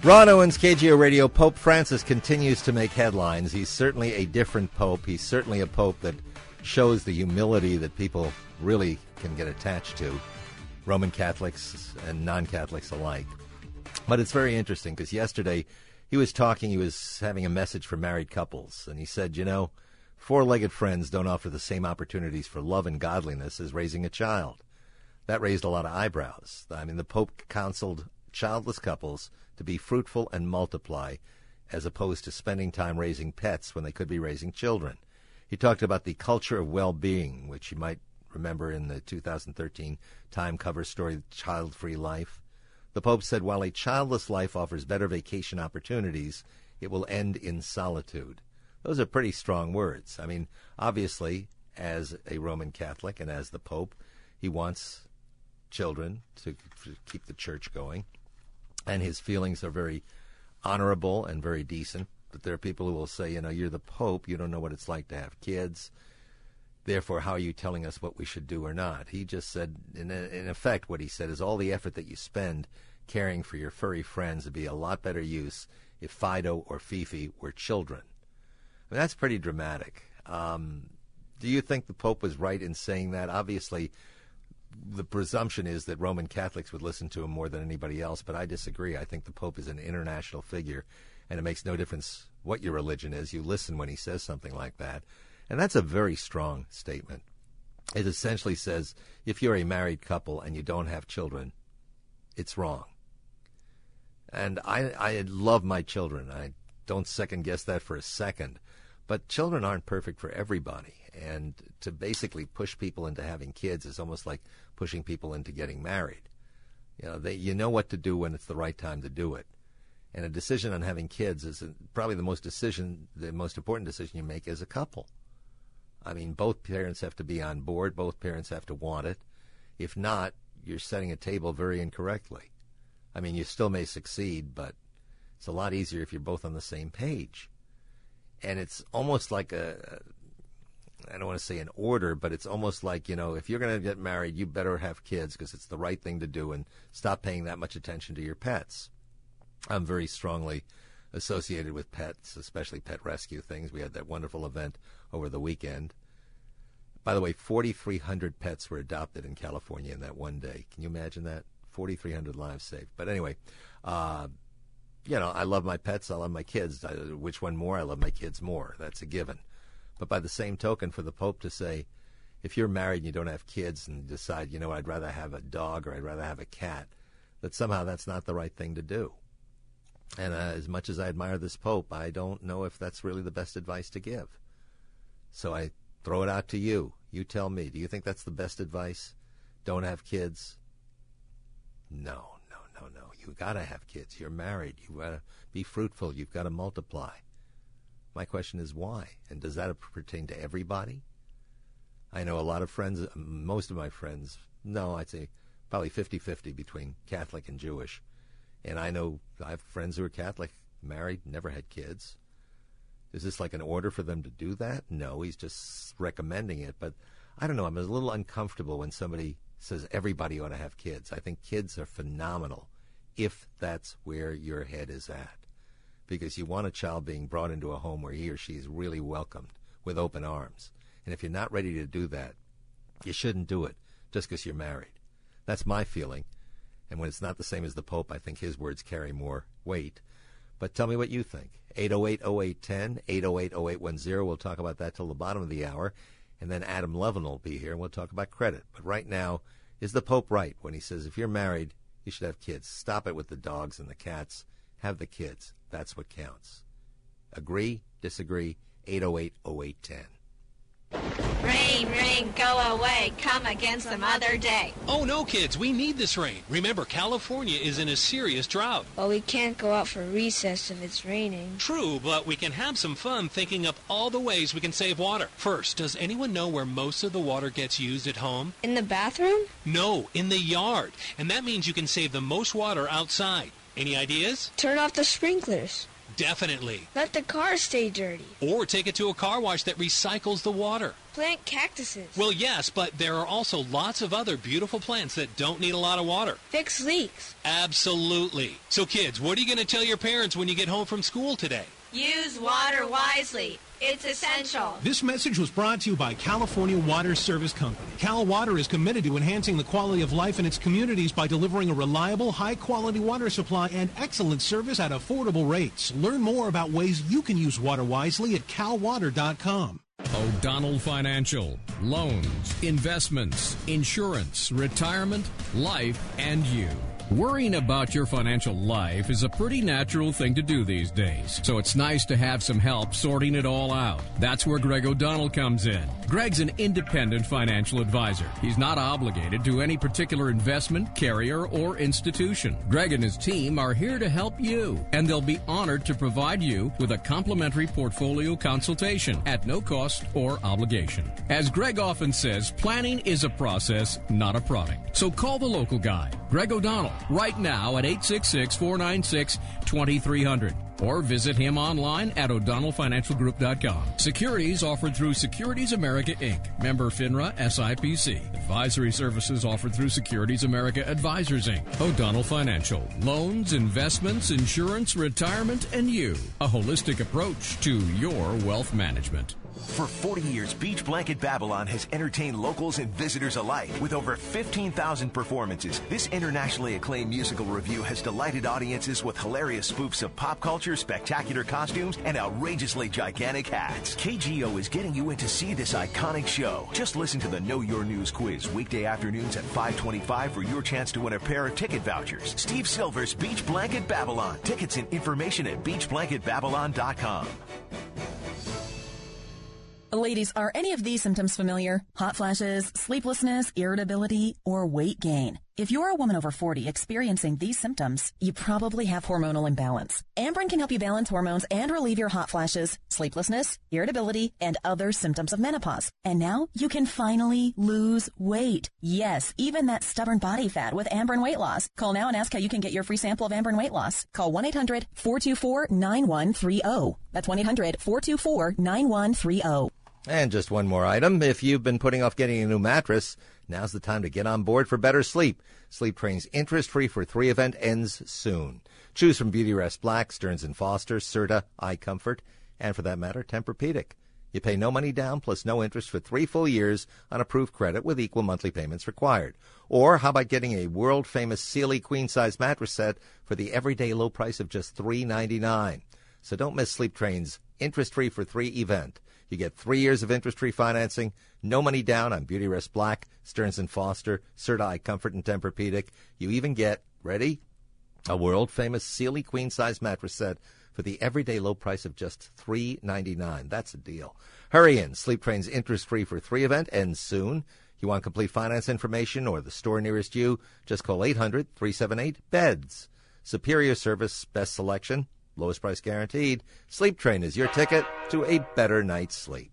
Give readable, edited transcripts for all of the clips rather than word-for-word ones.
Ron Owens, KGO Radio. Pope Francis continues to make headlines. He's certainly a different pope. He's certainly a pope that shows the humility that people really can get attached to, Roman Catholics and non-Catholics alike. But it's very interesting because yesterday he was having a message for married couples, and he said, four-legged friends don't offer the same opportunities for love and godliness as raising a child. That raised a lot of eyebrows. I mean, the Pope counseled childless couples to be fruitful and multiply, as opposed to spending time raising pets when they could be raising children. He talked about the culture of well-being, which you might remember in the 2013 Time cover story, Child-Free Life. The Pope said, while a childless life offers better vacation opportunities, it will end in solitude. Those are pretty strong words. I mean, obviously, as a Roman Catholic and as the Pope, he wants children to keep the church going. And his feelings are very honorable and very decent. But there are people who will say, you're the Pope, you don't know what it's like to have kids. Therefore, how are you telling us what we should do or not? He just said, in effect, what he said is all the effort that you spend caring for your furry friends would be a lot better use if Fido or Fifi were children. I mean, that's pretty dramatic. Do you think the Pope was right in saying that? Obviously, the presumption is that Roman Catholics would listen to him more than anybody else, but I disagree. I think the Pope is an international figure, and it makes no difference what your religion is. You listen when he says something like that. And that's a very strong statement. It essentially says, if you're a married couple and you don't have children, it's wrong. And I love my children. I don't second-guess that for a second. But children aren't perfect for everybody. And to basically push people into having kids is almost like pushing people into getting married. You know what to do when it's the right time to do it. And a decision on having kids is probably the most important decision you make as a couple. I mean, both parents have to be on board. Both parents have to want it. If not, you're setting a table very incorrectly. I mean, you still may succeed, but it's a lot easier if you're both on the same page. And it's almost like I don't want to say an order, but it's almost like, if you're going to get married, you better have kids because it's the right thing to do, and stop paying that much attention to your pets. I'm very strongly associated with pets, especially pet rescue things. We had that wonderful event over the weekend. By the way, 4,300 pets were adopted in California in that one day. Can you imagine that? 4,300 lives saved. But anyway, I love my pets. I love my kids. Which one more? I love my kids more. That's a given. But by the same token, for the Pope to say, if you're married and you don't have kids and decide, I'd rather have a dog or I'd rather have a cat, that somehow that's not the right thing to do. And as much as I admire this Pope, I don't know if that's really the best advice to give. So I throw it out to you. You tell me. Do you think that's the best advice? Don't have kids? No. You've got to have kids. You're married. You've got to be fruitful. You've got to multiply. My question is why? And does that pertain to everybody? I know a lot of friends, most of my friends, I'd say probably 50-50 between Catholic and Jewish. And I have friends who are Catholic, married, never had kids. Is this like an order for them to do that? No, he's just recommending it. But I don't know, I'm a little uncomfortable when somebody says everybody ought to have kids. I think kids are phenomenal if that's where your head is at. Because you want a child being brought into a home where he or she is really welcomed with open arms. And if you're not ready to do that, you shouldn't do it just because you're married. That's my feeling. And when it's not the same as the Pope, I think his words carry more weight. But tell me what you think. 808-0810, 808-0810. We'll talk about that till the bottom of the hour. And then Adam Levin will be here, and we'll talk about credit. But right now, is the Pope right when he says if you're married, you should have kids? Stop it with the dogs and the cats. Have the kids. That's what counts. Agree? Disagree? 808-0810. Rain, rain, go away. Come again some other day. Oh, no, kids. We need this rain. Remember, California is in a serious drought. Well, we can't go out for recess if it's raining. True, but we can have some fun thinking up all the ways we can save water. First, does anyone know where most of the water gets used at home? In the bathroom? No, in the yard. And that means you can save the most water outside. Any ideas? Turn off the sprinklers. Definitely. Let the car stay dirty. Or take it to a car wash that recycles the water. Plant cactuses. Well, yes, but there are also lots of other beautiful plants that don't need a lot of water. Fix leaks. Absolutely. So kids, what are you going to tell your parents when you get home from school today? Use water wisely. It's essential. This message was brought to you by California Water Service Company. Cal Water is committed to enhancing the quality of life in its communities by delivering a reliable, high-quality water supply and excellent service at affordable rates. Learn more about ways you can use water wisely at calwater.com. O'Donnell Financial. Loans, investments, insurance, retirement, life, and you. Worrying about your financial life is a pretty natural thing to do these days, so it's nice to have some help sorting it all out. That's where Greg O'Donnell comes in. Greg's an independent financial advisor. He's not obligated to any particular investment, carrier, or institution. Greg and his team are here to help you, and they'll be honored to provide you with a complimentary portfolio consultation at no cost or obligation. As Greg often says, planning is a process, not a product. So call the local guy, Greg O'Donnell, right now at 866-496-2300. Or visit him online at o'donnellfinancialgroup.com. Securities offered through Securities America, Inc., member FINRA SIPC. Advisory services offered through Securities America Advisors, Inc. O'Donnell Financial. Loans, investments, insurance, retirement, and you. A holistic approach to your wealth management. For 40 years, Beach Blanket Babylon has entertained locals and visitors alike with over 15,000 performances. This internationally acclaimed musical revue has delighted audiences with hilarious spoofs of pop culture, spectacular costumes, and outrageously gigantic hats. KGO is getting you in to see this iconic show. Just listen to the Know Your News quiz weekday afternoons at 5:25 for your chance to win a pair of ticket vouchers. Steve Silver's Beach Blanket Babylon. Tickets and information at beachblanketbabylon.com. Ladies, are any of these symptoms familiar? Hot flashes, sleeplessness, irritability, or weight gain? If you're a woman over 40 experiencing these symptoms, you probably have hormonal imbalance. Amberen can help you balance hormones and relieve your hot flashes, sleeplessness, irritability, and other symptoms of menopause. And now you can finally lose weight. Yes, even that stubborn body fat with Amberen Weight Loss. Call now and ask how you can get your free sample of Amberen Weight Loss. Call 1-800-424-9130. That's 1-800-424-9130. And just one more item. If you've been putting off getting a new mattress, now's the time to get on board for better sleep. Sleep Train's interest-free for 3 event ends soon. Choose from Beautyrest Black, Stearns & Foster, Serta, iComfort, and for that matter, Tempur-Pedic. You pay no money down plus no interest for 3 full years on approved credit with equal monthly payments required. Or how about getting a world-famous Sealy queen-size mattress set for the everyday low price of just $3.99? So don't miss Sleep Train's interest-free for 3 event. You get 3 years of interest-free financing, no money down on Beautyrest Black, Stearns & Foster, Serta, iComfort, and Tempur-Pedic. You even get, ready, a world-famous Sealy queen-size mattress set for the everyday low price of just $3.99. That's a deal. Hurry in. Sleep Train's interest-free for 3 event ends soon. You want complete finance information or the store nearest you? Just call 800-378-BEDS. Superior service, best selection, lowest price guaranteed. Sleep Train is your ticket to a better night's sleep.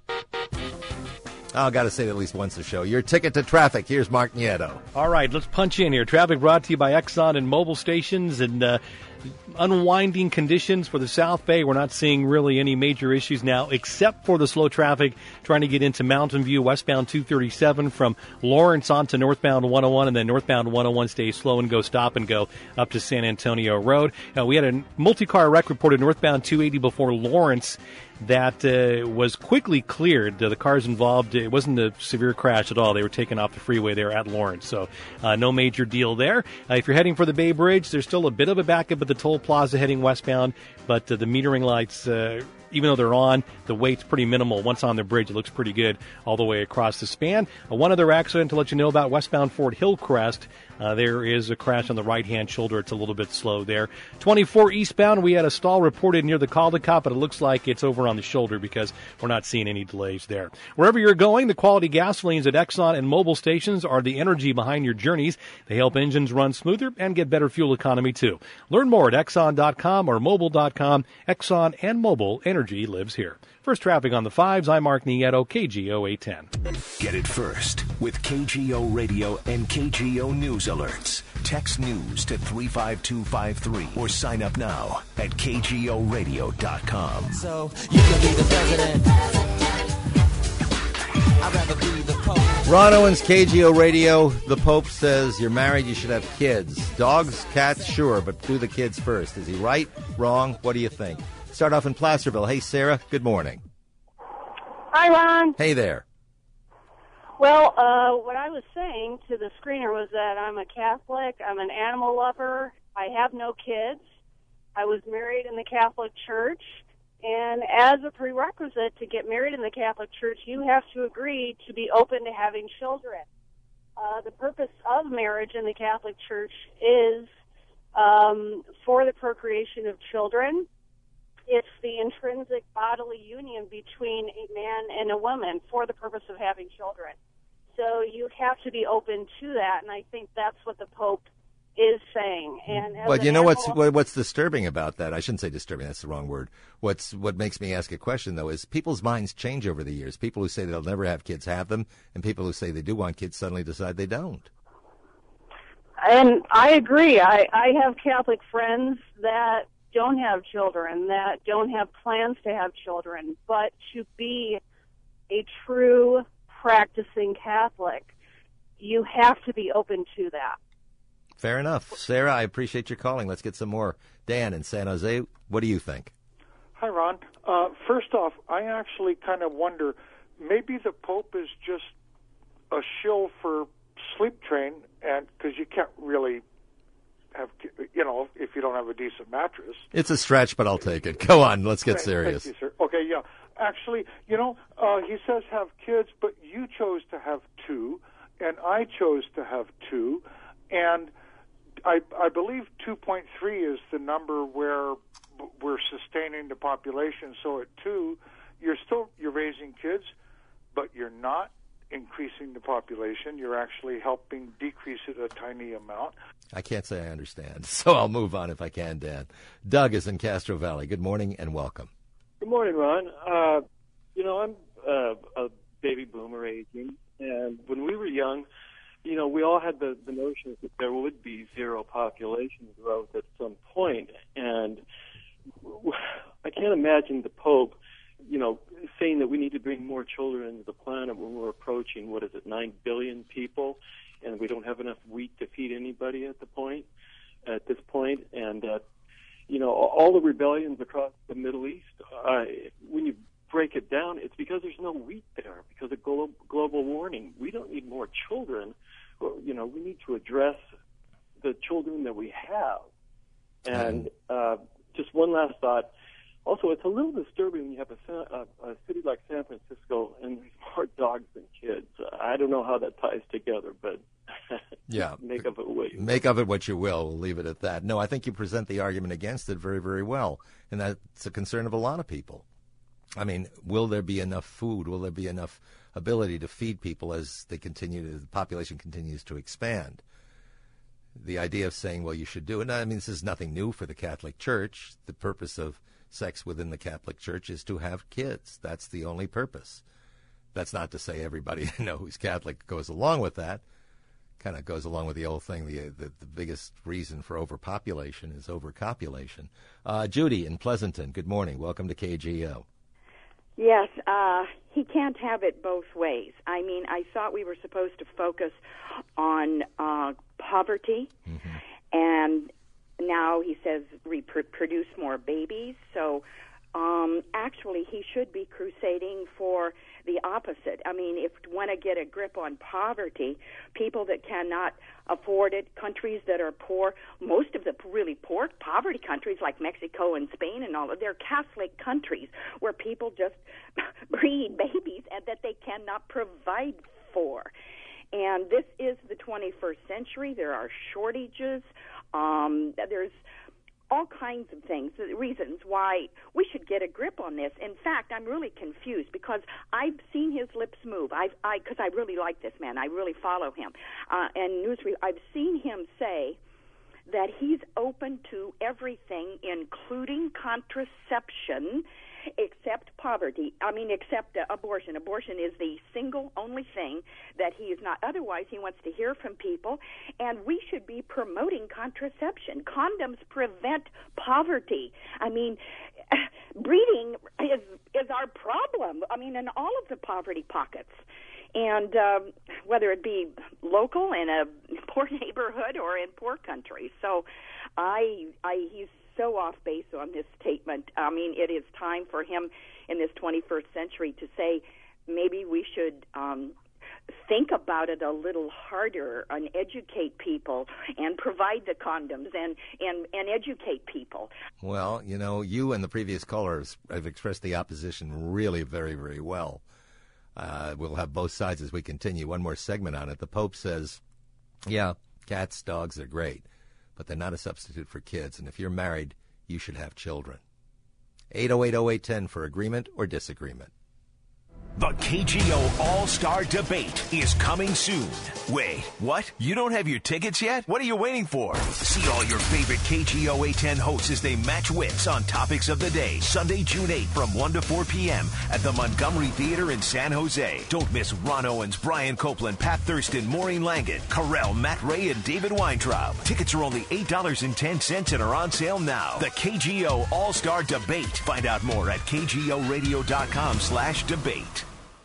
I've got to say it at least once a show. Your ticket to traffic. Here's Mark Nieto. All right, let's punch in here. Traffic brought to you by Exxon and Mobil stations and unwinding conditions for the South Bay. We're not seeing really any major issues now except for the slow traffic trying to get into Mountain View, westbound 237 from Lawrence on to northbound 101, and then northbound 101 stays slow and go stop and go up to San Antonio Road. We had a multi-car wreck reported northbound 280 before Lawrence that was quickly cleared. The cars involved, it wasn't a severe crash at all. They were taken off the freeway there at Lawrence, so no major deal there. If you're heading for the Bay Bridge, there's still a bit of a backup at the toll plaza heading westbound, but the metering lights, even though they're on, the weight's pretty minimal. Once on the bridge, it looks pretty good all the way across the span. One other accident to let you know about, westbound Fort Hillcrest. There is a crash on the right-hand shoulder. It's a little bit slow there. 24 eastbound, we had a stall reported near the Caldecott, but it looks like it's over on the shoulder because we're not seeing any delays there. Wherever you're going, the quality gasolines at Exxon and Mobil stations are the energy behind your journeys. They help engines run smoother and get better fuel economy, too. Learn more at Exxon.com or Mobil.com. Exxon and Mobil Energy. energy lives here. First traffic on the 5s, I'm Mark Nieto, KGO 810. Get it first with KGO Radio and KGO News Alerts. Text news to 35253 or sign up now at KGORadio.com. So you can be the president. I'd rather be the Pope. Ron Owens, KGO Radio. The Pope says you're married, you should have kids. Dogs, cats, sure, but do the kids first. Is he right? Wrong? What do you think? Start off in Placerville. Hey, Sarah. Good morning. Hi, Ron. Hey there. Well, what I was saying to the screener was that I'm a Catholic, I'm an animal lover, I have no kids, I was married in the Catholic Church, and as a prerequisite to get married in the Catholic Church, you have to agree to be open to having children. The purpose of marriage in the Catholic Church is for the procreation of children. It's the intrinsic bodily union between a man and a woman for the purpose of having children. So you have to be open to that, and I think that's what the Pope is saying. And but you know what's disturbing about that? I shouldn't say disturbing. That's the wrong word. What makes me ask a question, though, is people's minds change over the years. People who say they'll never have kids have them, and people who say they do want kids suddenly decide they don't. And I agree. I have Catholic friends that don't have children, that don't have plans to have children, but to be a true practicing Catholic, you have to be open to that. Fair enough. Sarah, I appreciate your calling. Let's get some more. Dan in San Jose, what do you think? Hi, Ron. First off, I actually kind of wonder, maybe the Pope is just a shill for Sleep Train, and because you can't really have, if you don't have a decent mattress. It's a stretch, but I'll take it. Go on, let's get serious. Thank you, sir. Okay, yeah. Actually, he says have kids, but you chose to have two, and I chose to have two, and I believe 2.3 is the number where we're sustaining the population. So at 2, you're raising kids, but you're not increasing the population. You're actually helping decrease it a tiny amount. I can't say I understand, so I'll move on if I can, Dan. Doug is in Castro Valley. Good morning and welcome. Good morning, Ron. I'm a baby boomer aging, and when we were young, we all had the notion that there would be zero population growth at some point, and I can't imagine the Pope, saying that we need to bring more children into the planet when we're approaching, 9 billion people, and we don't have enough wheat to feed anybody at this point, and all the rebellions across the Middle East, when you break it down, it's because there's no wheat there, because of global warming. We don't need more children. We need to address the children that we have. And just one last thought. Also, it's a little disturbing when you have a city like San Francisco and there's more dogs than kids. I don't know how that ties together, but yeah, make of it what you will. Make of it what you will. We'll leave it at that. No, I think you present the argument against it very, very well, and that's a concern of a lot of people. I mean, will there be enough food? Will there be enough ability to feed people as the population continues to expand? The idea of saying, well, you should do it. I mean, this is nothing new for the Catholic Church. The purpose of sex within the Catholic Church is to have kids. That's the only purpose. That's not to say everybody who's Catholic goes along with that. Kind of goes along with the old thing. The biggest reason for overpopulation is overcopulation. Judy in Pleasanton, good morning. Welcome to KGO. Yes, he can't have it both ways. I mean, I thought we were supposed to focus on poverty, and now he says produce more babies. So actually, he should be crusading for the opposite. I mean, if you want to get a grip on poverty, people that cannot afford it, countries that are poor, most of the really poor poverty countries like Mexico and Spain and all of, they're Catholic countries where people just breed babies and that they cannot provide for. And this is the 21st century. There are shortages. There's all kinds of things, reasons why we should get a grip on this. In fact, I'm really confused because I've seen his lips move. Because I really like this man. I really follow him. And I've seen him say that he's open to everything, including contraception, except poverty. I mean, except abortion. Abortion is the single only thing that he is not. Otherwise, he wants to hear from people, and we should be promoting contraception. Condoms prevent poverty. I mean, breeding is our problem. I mean, in all of the poverty pockets. And whether it be local in a poor neighborhood or in poor countries. So he's so off base on this statement. I mean, it is time for him in this 21st century to say maybe we should think about it a little harder and educate people and provide the condoms and educate people. Well, you know, you and the previous callers have expressed the opposition really very, very well. We'll have both sides as we continue. One more segment on it. The Pope says, yeah, cats, dogs are great, but they're not a substitute for kids. And if you're married, you should have children. 808-0810 for agreement or disagreement. The KGO All-Star Debate is coming soon. Wait, what? You don't have your tickets yet? What are you waiting for? See all your favorite KGO 810 hosts as they match wits on topics of the day. Sunday, June 8th from 1 to 4 p.m. at the Montgomery Theater in San Jose. Don't miss Ron Owens, Brian Copeland, Pat Thurston, Maureen Langan, Carell, Matt Ray, and David Weintraub. Tickets are only $8.10 and are on sale now. The KGO All-Star Debate. Find out more at kgoradio.com/debate.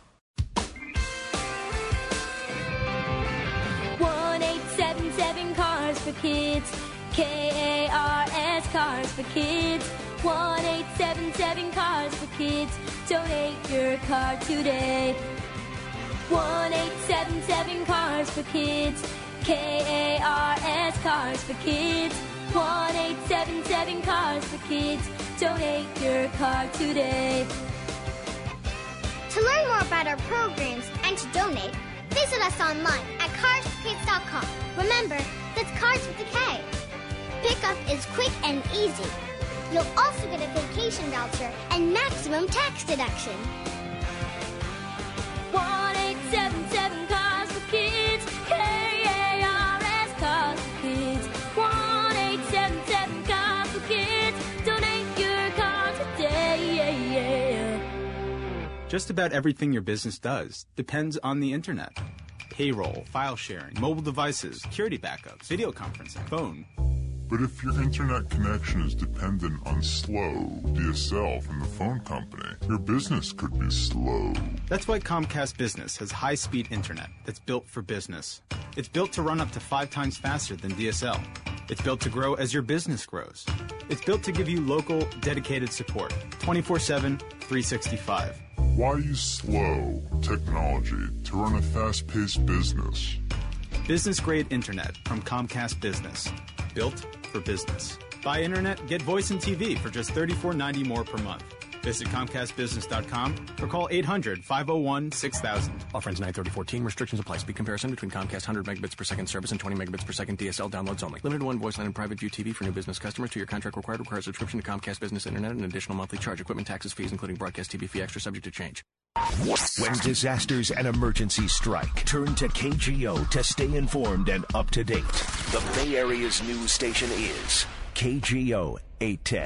1-877 Cars for Kids. KARS Cars for Kids. 1-877 Cars for Kids. Donate your car today. 1-877 Cars for Kids. KARS Cars for Kids. 1-877 Cars for Kids. Donate your car today. To learn more about our programs and to donate, visit us online at carsforkids.com. Remember, that's Cars with a K. Pickup is quick and easy. You'll also get a vacation voucher and maximum tax deduction. 1-877 Cars for Kids. KARS Cars for Kids. 1-877 Cars for Kids. Donate your car today. Just about everything your business does depends on the internet. Payroll, file sharing, mobile devices, security backups, video conferencing, phone. But if your internet connection is dependent on slow DSL from the phone company, your business could be slow. That's why Comcast Business has high-speed internet that's built for business. It's built to run up to 5 times faster than DSL. It's built to grow as your business grows. It's built to give you local, dedicated support, 24/7, 365. Why use slow technology to run a fast-paced business? Business-grade internet from Comcast Business. Built for business. Buy internet, get voice and TV for just $34.90 more per month. Visit ComcastBusiness.com or call 800-501-6000. Offer ends 9/30/14. Restrictions apply. Speed comparison between Comcast 100 megabits per second service and 20 megabits per second DSL downloads only. Limited one voice line and private view TV for new business customers. 2-year contract required. Requires subscription to Comcast Business Internet and an additional monthly charge. Equipment, taxes, fees, including broadcast TV fee extra, subject to change. When disasters and emergencies strike, turn to KGO to stay informed and up to date. The Bay Area's news station is KGO 810.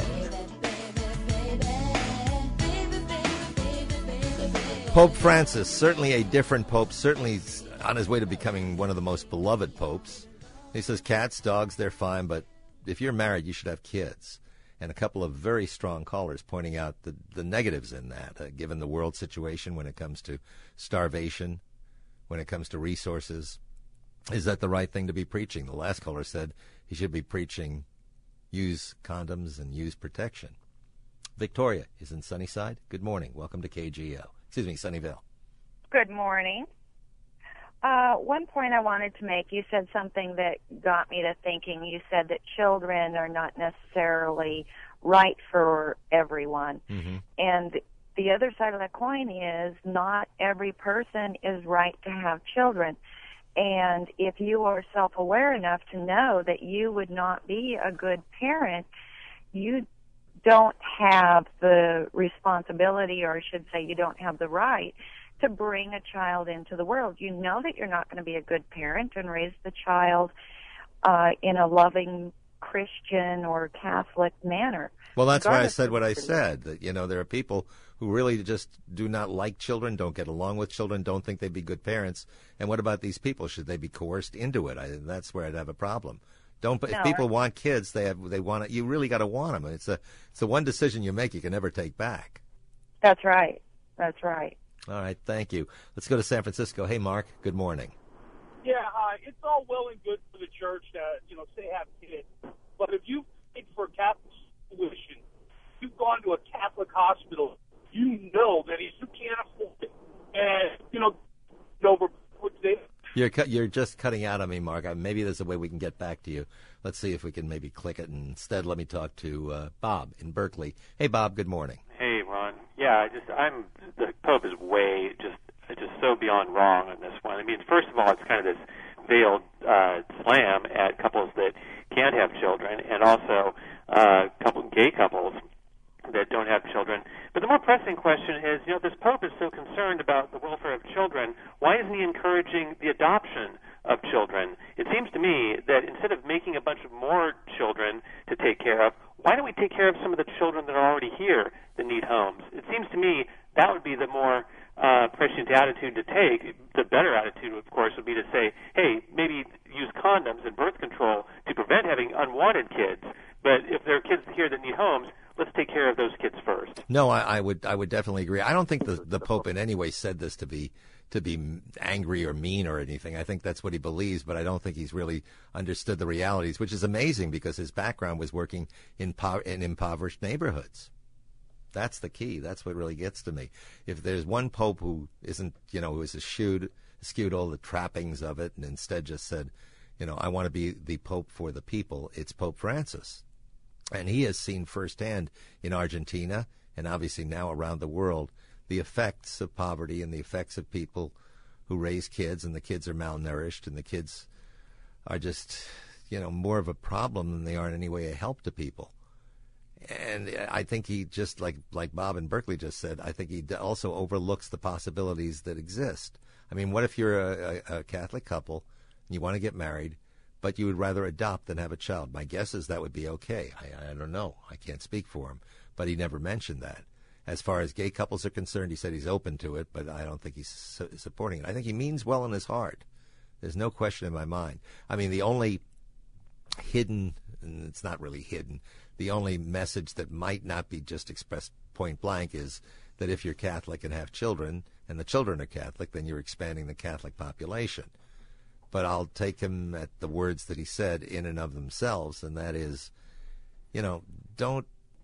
Pope Francis, certainly a different pope, certainly on his way to becoming one of the most beloved popes. He says cats, dogs, they're fine, but if you're married, you should have kids. And a couple of very strong callers pointing out the negatives in that, given the world situation when it comes to starvation, when it comes to resources. Is that the right thing to be preaching? The last caller said he should be preaching use condoms and use protection. Victoria is in Sunnyside. Good morning. Welcome to KGO. Sunnyvale. Good morning. One point I wanted to make, you said something that got me to thinking. You said that children are not necessarily right for everyone. Mm-hmm. And the other side of the coin is not every person is right to have children. And if you are self-aware enough to know that you would not be a good parent, you don't have the responsibility, or I should say you don't have the right to bring a child into the world. You know that you're not going to be a good parent and raise the child in a loving Christian or Catholic manner. Well, that's why I regardless said of what I the said, that, there are people who really just do not like children, don't get along with children, don't think they'd be good parents. And what about these people? Should they be coerced into it? That's where I'd have a problem. If people want kids, they want it. You really got to want them. It's the one decision you make you can never take back. That's right. That's right. All right, thank you. Let's go to San Francisco. Hey, Mark. Good morning. Yeah, it's all well and good for the church to, say have kids. But if you paid for Catholic tuition, you've gone to a Catholic hospital, you know that you can't afford it. And, over You're just cutting out on me, Mark. Maybe there's a way we can get back to you. Let's see if we can maybe click it. And instead, let me talk to Bob in Berkeley. Hey, Bob. Good morning. Hey, Ron. Yeah, the Pope is way just so beyond wrong on this one. I mean, first of all, it's kind of this veiled slam at couples that can't have children, and also gay couples that don't have children. But the more pressing question is, this Pope is so concerned about the welfare of children, why isn't he encouraging the adoption of children? It seems to me that instead of making a bunch of more children to take care of, why don't we take care of some of the children that are already here that need homes? It seems to me that would be the more prescient attitude to take. The better attitude, of course, would be to say, hey, maybe use condoms and birth control to prevent having unwanted kids. But if there are kids here that need homes, let's take care of those kids first. No, I would definitely agree. I don't think the Pope in any way said this to be angry or mean or anything. I think that's what he believes, but I don't think he's really understood the realities, which is amazing because his background was working in impoverished neighborhoods. That's the key. That's what really gets to me. If there's one Pope who isn't, who is eschewed all the trappings of it and instead just said, I want to be the Pope for the people, it's Pope Francis. And he has seen firsthand in Argentina and obviously now around the world the effects of poverty and the effects of people who raise kids, and the kids are malnourished, and the kids are just, more of a problem than they are in any way a help to people. And I think he just, like Bob in Berkeley just said, I think he also overlooks the possibilities that exist. I mean, what if you're a Catholic couple and you want to get married, but you would rather adopt than have a child? My guess is that would be okay. I don't know. I can't speak for him. But he never mentioned that. As far as gay couples are concerned, he said he's open to it, but I don't think he's supporting it. I think he means well in his heart. There's no question in my mind. I mean, the only hidden, and it's not really hidden, the only message that might not be just expressed point blank is that if you're Catholic and have children, and the children are Catholic, then you're expanding the Catholic population. But I'll take him at the words that he said in and of themselves, and that is, don't.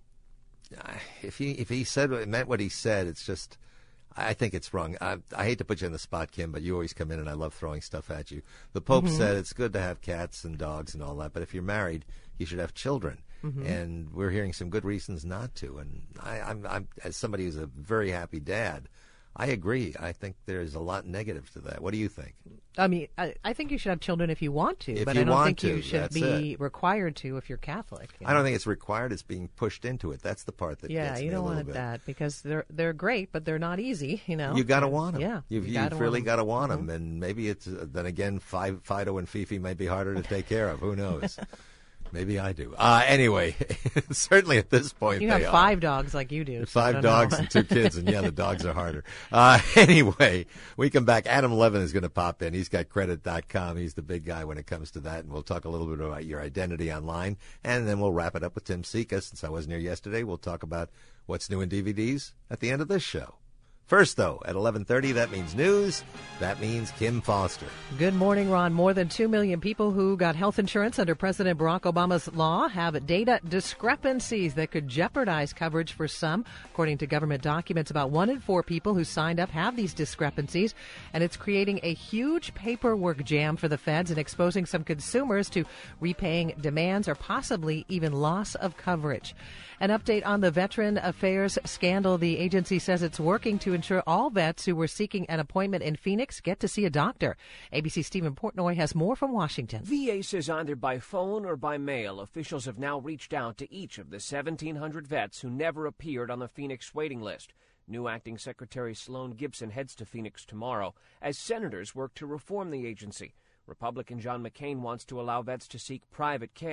If he meant what he said, it's just, I think it's wrong. I hate to put you on the spot, Kim, but you always come in and I love throwing stuff at you. The Pope said it's good to have cats and dogs and all that, but if you're married, you should have children. And we're hearing some good reasons not to. And I'm as somebody who's a very happy dad, I agree. I think there's a lot negative to that. What do you think? I mean, I think you should have children if you want to, If but you I don't want think to, you should that's be required to if you're Catholic. I don't think it's required. It's being pushed into it. That's the part that Yeah, gets you me don't a little want bit. that because they're great, but they're not easy. You got to want them. Yeah, You've gotta really want got to want them, and maybe it's then again, Fido and Fifi may be harder to take care of. Who knows? Maybe I do. Anyway, certainly at this point, You they have are. 5 dogs like you do. so I 5 don't dogs know. and 2 kids, and yeah, the dogs are harder. Anyway, we come back. Adam Levin is going to pop in. He's got credit.com. He's the big guy when it comes to that, and we'll talk a little bit about your identity online, and then we'll wrap it up with Tim Sika. Since I wasn't here yesterday, we'll talk about what's new in DVDs at the end of this show. First, though, at 11:30, that means news. That means Kim Foster. Good morning, Ron. More than 2 million people who got health insurance under President Barack Obama's law have data discrepancies that could jeopardize coverage for some. According to government documents, about 1 in 4 people who signed up have these discrepancies, and it's creating a huge paperwork jam for the feds and exposing some consumers to repaying demands or possibly even loss of coverage. An update on the Veteran Affairs scandal. The agency says it's working to ensure all vets who were seeking an appointment in Phoenix get to see a doctor. ABC Stephen Portnoy has more from Washington. VA says either by phone or by mail, officials have now reached out to each of the 1,700 vets who never appeared on the Phoenix waiting list. New Acting Secretary Sloan Gibson heads to Phoenix tomorrow as senators work to reform the agency. Republican John McCain wants to allow vets to seek private care.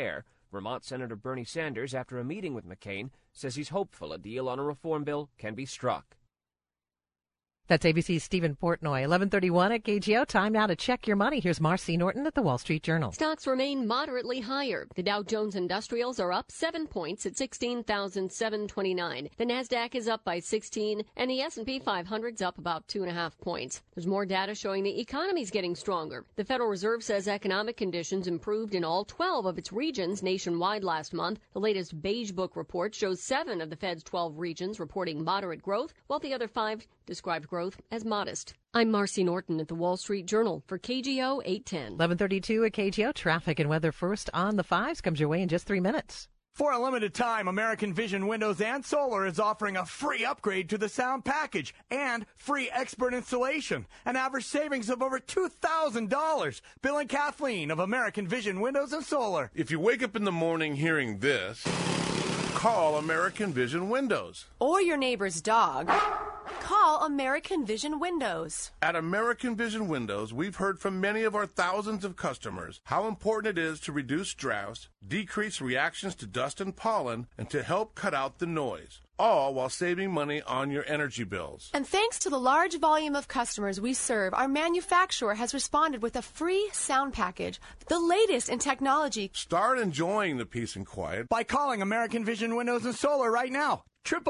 Vermont Senator Bernie Sanders, after a meeting with McCain, says he's hopeful a deal on a reform bill can be struck. That's ABC's Stephen Portnoy. 11:31 at KGO. Time now to check your money. Here's Marcy Norton at the Wall Street Journal. Stocks remain moderately higher. The Dow Jones Industrials are up 7 points at 16,729. The Nasdaq is up by 16, and the S&P 500's up about 2.5 points. There's more data showing the economy's getting stronger. The Federal Reserve says economic conditions improved in all 12 of its regions nationwide last month. The latest Beige Book report shows 7 of the Fed's 12 regions reporting moderate growth, while the other 5 described growth as modest. I'm Marcy Norton at the Wall Street Journal for KGO 810. 11:32 at KGO. Traffic and weather first on the 5s comes your way in just 3 minutes. For a limited time, American Vision Windows and Solar is offering a free upgrade to the sound package and free expert installation. An average savings of over $2,000. Bill and Kathleen of American Vision Windows and Solar. If you wake up in the morning hearing this, call American Vision Windows. Or your neighbor's dog. Call American Vision Windows. At American Vision Windows, we've heard from many of our thousands of customers how important it is to reduce drafts, decrease reactions to dust and pollen, and to help cut out the noise, all while saving money on your energy bills. And thanks to the large volume of customers we serve, our manufacturer has responded with a free sound package, the latest in technology. Start enjoying the peace and quiet by calling American Vision Windows and Solar right now.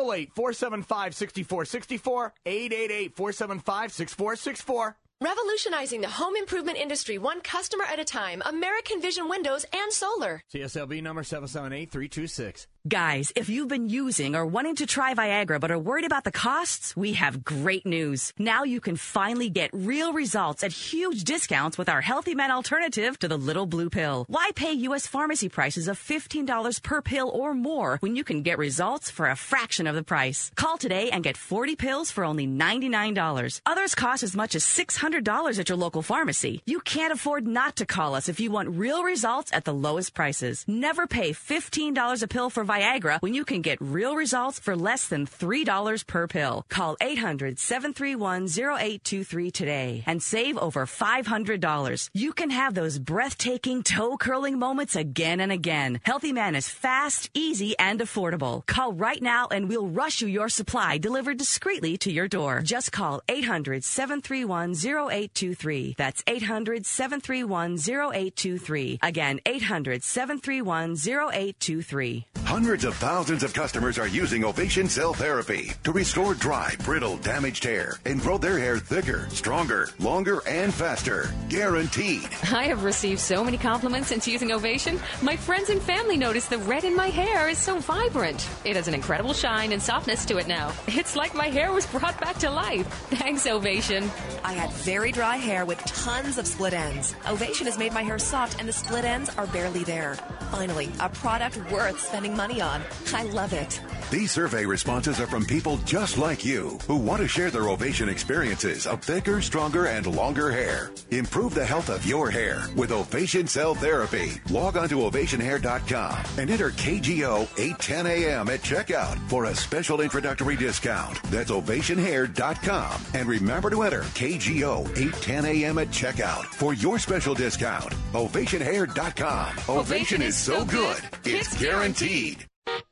888-475-6464, 888-475-6464. Revolutionizing the home improvement industry one customer at a time. American Vision Windows and Solar. CSLB number 778326. Guys, if you've been using or wanting to try Viagra but are worried about the costs, we have great news. Now you can finally get real results at huge discounts with our Healthy Men alternative to the little blue pill. Why pay U.S. pharmacy prices of $15 per pill or more when you can get results for a fraction of the price? Call today and get 40 pills for only $99. Others cost as much as $600 at your local pharmacy. You can't afford not to call us if you want real results at the lowest prices. Never pay $15 a pill for Viagra when you can get real results for less than $3 per pill. Call 800-731-0823 today and save over $500. You can have those breathtaking, toe-curling moments again and again. Healthy Man is fast, easy, and affordable. Call right now and we'll rush you your supply delivered discreetly to your door. Just call 800-731-0823. That's 800-731-0823. Again, 800-731-0823. Hundreds of thousands of customers are using Ovation Cell Therapy to restore dry, brittle, damaged hair and grow their hair thicker, stronger, longer, and faster. Guaranteed. I have received so many compliments since using Ovation. My friends and family notice the red in my hair is so vibrant. It has an incredible shine and softness to it now. It's like my hair was brought back to life. Thanks, Ovation. I had very dry hair with tons of split ends. Ovation has made my hair soft and the split ends are barely there. Finally, a product worth spending money on. I love it. These survey responses are from people just like you who want to share their Ovation experiences of thicker, stronger, and longer hair. Improve the health of your hair with Ovation Cell Therapy. Log on to ovationhair.com and enter KGO 810 AM at checkout for a special introductory discount. That's ovationhair.com. And remember to enter KGO 810 AM at checkout for your special discount. Ovationhair.com. Ovation is so good, it's guaranteed.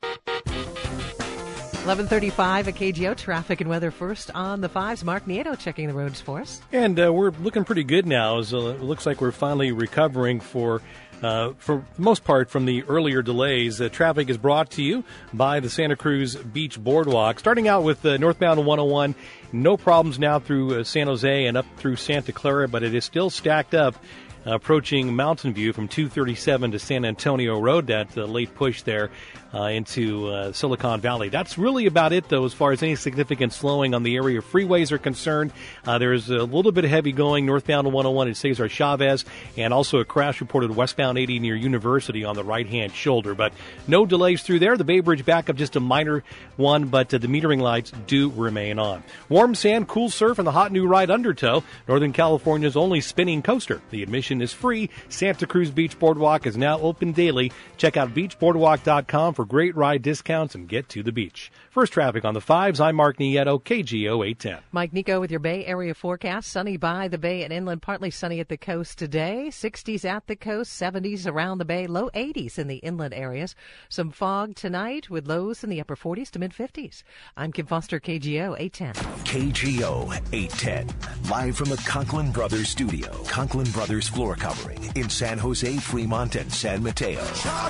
11:35 at KGO. Traffic and weather first on the 5s. Mark Nieto checking the roads for us. And we're looking pretty good now. It looks like we're finally recovering for the most part from the earlier delays. Traffic is brought to you by the Santa Cruz Beach Boardwalk. Starting out with northbound 101, no problems now through San Jose and up through Santa Clara, but it is still stacked up approaching Mountain View from 237 to San Antonio Road. That late push there into Silicon Valley. That's really about it, though, as far as any significant slowing on the area freeways are concerned. There's a little bit of heavy going northbound 101 at Cesar Chavez, and also a crash reported westbound 80 near University on the right-hand shoulder. But no delays through there. The Bay Bridge backup, just a minor one, but the metering lights do remain on. Warm sand, cool surf, and the hot new ride Undertow, Northern California's only spinning coaster. The admission excursion is free. Santa Cruz Beach Boardwalk is now open daily. Check out beachboardwalk.com for great ride discounts and get to the beach. First traffic on the 5s. I'm Mark Nieto, KGO 810. Mike Nico with your Bay Area forecast. Sunny by the Bay and inland, partly sunny at the coast today. 60s at the coast, 70s around the Bay, low 80s in the inland areas. Some fog tonight with lows in the upper 40s to mid-50s. I'm Kim Foster, KGO 810. KGO 810. Live from the Conklin Brothers studio. Conklin Brothers floor covering in San Jose, Fremont, and San Mateo.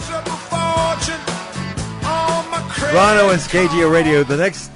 Ron Owens, KGO Radio. The next,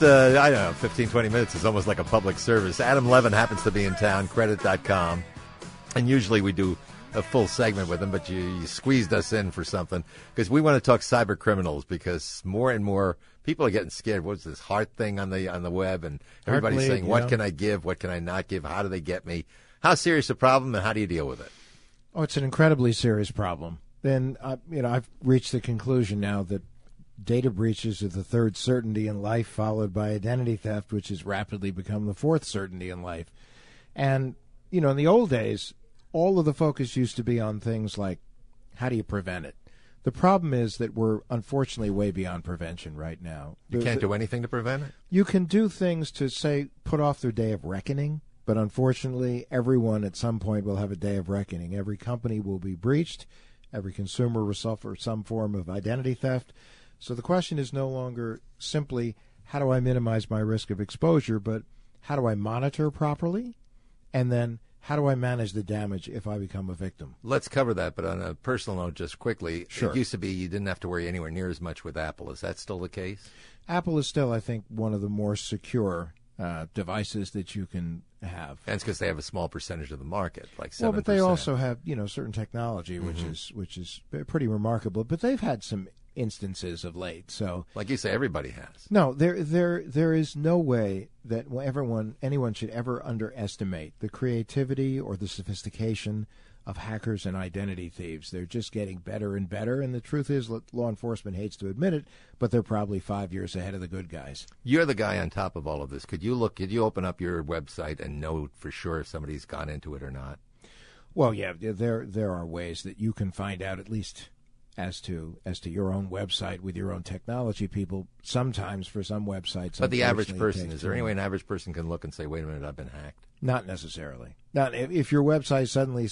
15, 20 minutes is almost like a public service. Adam Levin happens to be in town, credit.com. And usually we do a full segment with him, but you squeezed us in for something because we want to talk cyber criminals, because more and more people are getting scared. What's this heart thing on the web? And everybody's saying, what can I give? What can I not give? How do they get me? How serious a problem, and how do you deal with it? Oh, it's an incredibly serious problem. Then, I've reached the conclusion now that data breaches are the third certainty in life, followed by identity theft, which has rapidly become the fourth certainty in life. And, in the old days, all of the focus used to be on things like, how do you prevent it? The problem is that we're unfortunately way beyond prevention right now. You can't do anything to prevent it? You can do things to, say, put off their day of reckoning, but unfortunately, everyone at some point will have a day of reckoning. Every company will be breached. Every consumer will suffer some form of identity theft. So the question is no longer simply, how do I minimize my risk of exposure, but how do I monitor properly? And then how do I manage the damage if I become a victim? Let's cover that, but on a personal note, just quickly, Sure. It used to be you didn't have to worry anywhere near as much with Apple. Is that still the case? Apple is still, I think, one of the more secure devices that you can have. And it's because they have a small percentage of the market, like 7%. Well, but they also have, certain technology, which is pretty remarkable. But they've had some instances of late. So, like you say, everybody has. No, there is no way that anyone should ever underestimate the creativity or the sophistication of hackers and identity thieves. They're just getting better and better, and the truth is, law enforcement hates to admit it, but they're probably 5 years ahead of the good guys. You're the guy on top of all of this. Could you open up your website and know for sure if somebody's gone into it or not? Well, yeah, there are ways that you can find out, at least as to your own website with your own technology people. Sometimes for some websites, but the average person, is there any way an average person can look and say, wait a minute, I've been hacked? Not necessarily. Not if your website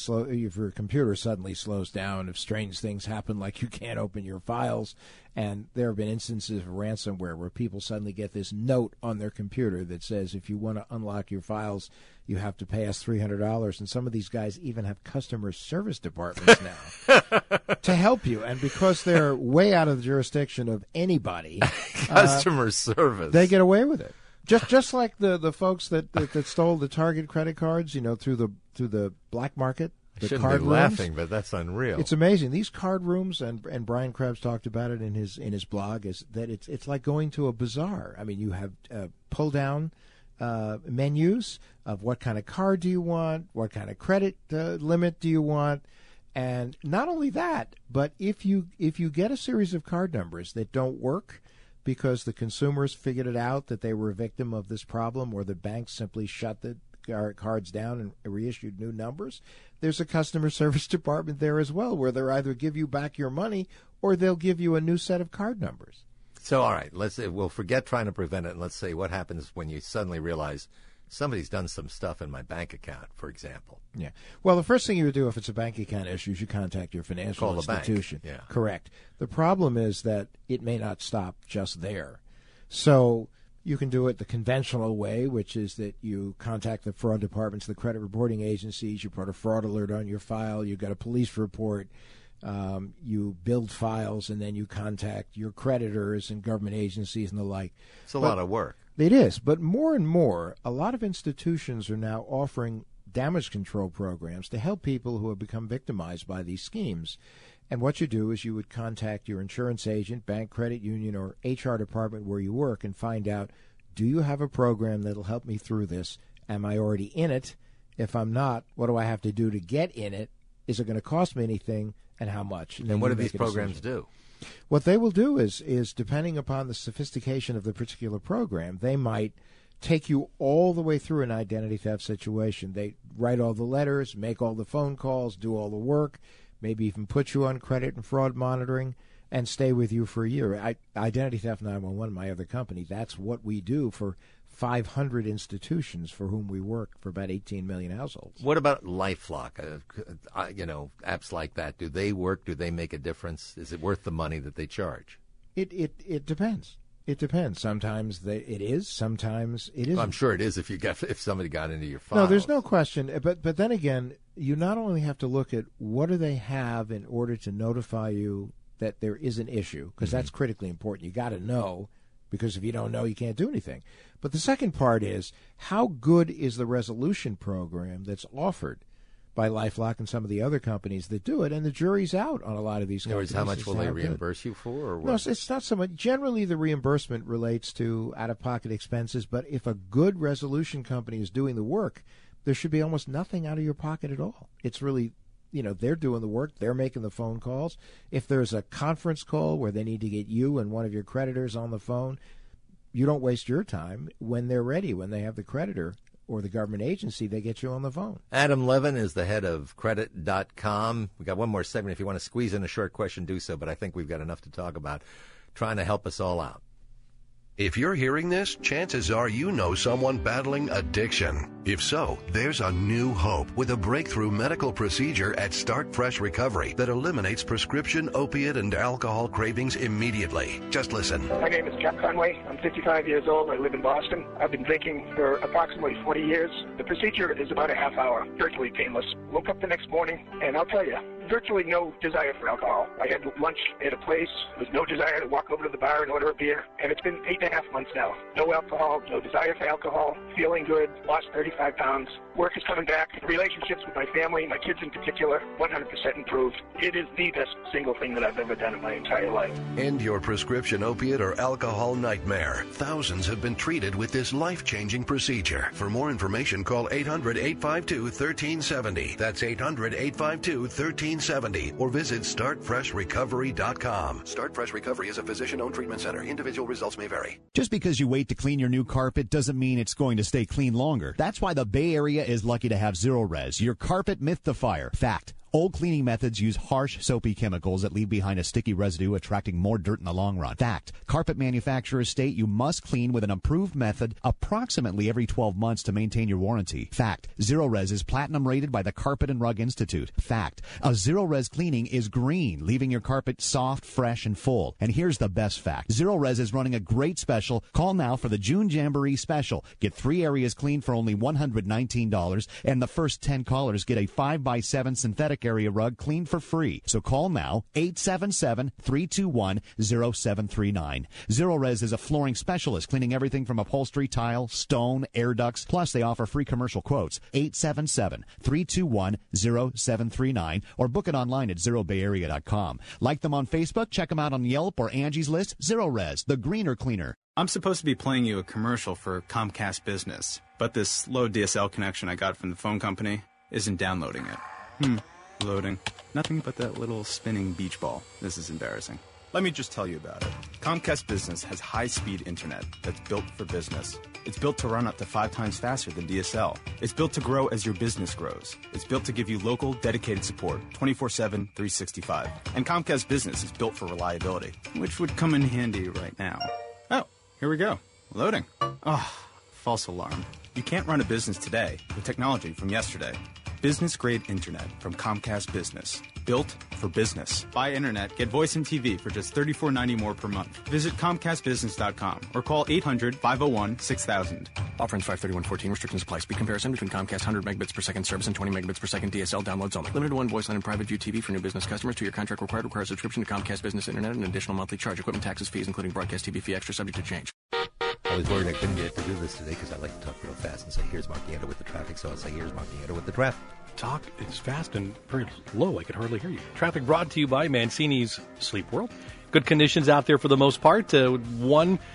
if your computer suddenly slows down, if strange things happen, like you can't open your files, and there have been instances of ransomware where people suddenly get this note on their computer that says, if you want to unlock your files, you have to pay us $300. And some of these guys even have customer service departments now to help you. And because they're way out of the jurisdiction of anybody, customer service, they get away with it. Just like the folks that stole the Target credit cards, through the black market. I shouldn't be laughing, but that's unreal. It's amazing. These card rooms, and Brian Krebs talked about it in his blog, is that it's like going to a bazaar. I mean, you have pull down menus of what kind of card do you want, what kind of credit limit do you want, and not only that, but if you get a series of card numbers that don't work, because the consumers figured it out that they were a victim of this problem, or the banks simply shut the cards down and reissued new numbers, there's a customer service department there as well, where they'll either give you back your money or they'll give you a new set of card numbers. So, all right, we'll forget trying to prevent it, and let's say what happens when you suddenly realize somebody's done some stuff in my bank account, for example. Yeah. Well, the first thing you would do if it's a bank account issue is you contact your financial Call institution. The bank. Yeah. Correct. The problem is that it may not stop just there. So you can do it the conventional way, which is that you contact the fraud departments, the credit reporting agencies, you put a fraud alert on your file, you got a police report, you build files, and then you contact your creditors and government agencies and the like. It's a lot of work. It is, but more and more, a lot of institutions are now offering damage control programs to help people who have become victimized by these schemes. And what you do is you would contact your insurance agent, bank, credit union, or HR department where you work and find out, do you have a program that'll help me through this? Am I already in it? If I'm not, what do I have to do to get in it? Is it going to cost me anything, and how much? And what do these programs do? What they will do is depending upon the sophistication of the particular program, they might take you all the way through an identity theft situation. They write all the letters, make all the phone calls, do all the work, maybe even put you on credit and fraud monitoring, and stay with you for a year. Identity Theft 911, my other company, that's what we do for 500 institutions for whom we work for about 18 million households. What about LifeLock? Apps like that, do they work? Do they make a difference? Is it worth the money that they charge? It depends. It depends. Sometimes it is. Sometimes it isn't. Well, I'm sure it is if somebody got into your file. No, there's no question. But then again, you not only have to look at what do they have in order to notify you that there is an issue, because that's critically important. You got to know, because if you don't know, you can't do anything. But the second part is, how good is the resolution program that's offered by LifeLock and some of the other companies that do it? And the jury's out on a lot of these companies. In other words, how much will they reimburse you for? Or what? No, it's not so much. Generally, the reimbursement relates to out-of-pocket expenses, but if a good resolution company is doing the work, there should be almost nothing out of your pocket at all. It's really, they're doing the work. They're making the phone calls. If there's a conference call where they need to get you and one of your creditors on the phone, you don't waste your time. When they're ready, when they have the creditor or the government agency, they get you on the phone. Adam Levin is the head of Credit.com. We got one more segment. If you want to squeeze in a short question, do so, but I think we've got enough to talk about, trying to help us all out. If you're hearing this, chances are you know someone battling addiction. If so, there's a new hope with a breakthrough medical procedure at Start Fresh Recovery that eliminates prescription opiate and alcohol cravings immediately. Just listen. My name is Jeff Conway. I'm 55 years old. I live in Boston. I've been drinking for approximately 40 years. The procedure is about a half hour, virtually painless. Woke up the next morning, and I'll tell you, virtually no desire for alcohol. I had lunch at a place. There was no desire to walk over to the bar and order a beer. And it's been 8.5 months now. No alcohol, no desire for alcohol, feeling good, lost 35 pounds. Work is coming back. Relationships with my family, my kids in particular, 100% improved. It is the best single thing that I've ever done in my entire life. End your prescription opiate or alcohol nightmare. Thousands have been treated with this life-changing procedure. For more information, call 800-852-1370. That's 800-852-1370. Or visit StartFreshRecovery.com. Start Fresh Recovery is a physician-owned treatment center. Individual results may vary. Just because you wait to clean your new carpet doesn't mean it's going to stay clean longer. That's why the Bay Area is lucky to have Zero-Res, your carpet mythifier. Fact. Old cleaning methods use harsh, soapy chemicals that leave behind a sticky residue, attracting more dirt in the long run. Fact. Carpet manufacturers state you must clean with an approved method approximately every 12 months to maintain your warranty. Fact. Zero-Res is platinum rated by the Carpet and Rug Institute. Fact. A Zero-Res cleaning is green, leaving your carpet soft, fresh, and full. And here's the best fact. Zero-Res is running a great special. Call now for the June Jamboree special. Get 3 areas cleaned for only $119, and the first 10 callers get a 5x7 synthetic area rug cleaned for free. So call now, 877-321-0739. Zero-Res is a flooring specialist, cleaning everything from upholstery, tile, stone, air ducts, plus they offer free commercial quotes. 877-321-0739, or book it online at ZeroBayArea.com. Like them on Facebook, check them out on Yelp or Angie's List. Zero-Res, the greener cleaner. I'm supposed to be playing you a commercial for Comcast Business, but this slow DSL connection I got from the phone company isn't downloading it. Loading. Nothing but that little spinning beach ball. This is embarrassing. Let me just tell you about it. Comcast Business has high-speed internet that's built for business. It's built to run up to 5 times faster than DSL. It's built to grow as your business grows. It's built to give you local, dedicated support, 24/7, 365. And Comcast Business is built for reliability, which would come in handy right now. Oh, here we go. Loading. Oh, false alarm. You can't run a business today with technology from yesterday. Business-grade internet from Comcast Business. Built for business. Buy internet, get voice and TV for just $34.90 more per month. Visit ComcastBusiness.com or call 800-501-6000. Offer ends 5/31/14. Restrictions apply. Speed comparison between Comcast 100 megabits per second service and 20 megabits per second DSL downloads only. Limited one voice line and private view TV for new business customers. 2-year contract required. Requires subscription to Comcast Business Internet and an additional monthly charge. Equipment, taxes, fees, including broadcast TV fee extra, subject to change. I was worried I couldn't get to do this today because I like to talk real fast and say, here's Mark Gander with the traffic. So I'll say, here's Mark Gander with the traffic. Talk is fast and very low. I could hardly hear you. Traffic brought to you by Mancini's Sleep World. Good conditions out there for the most part. One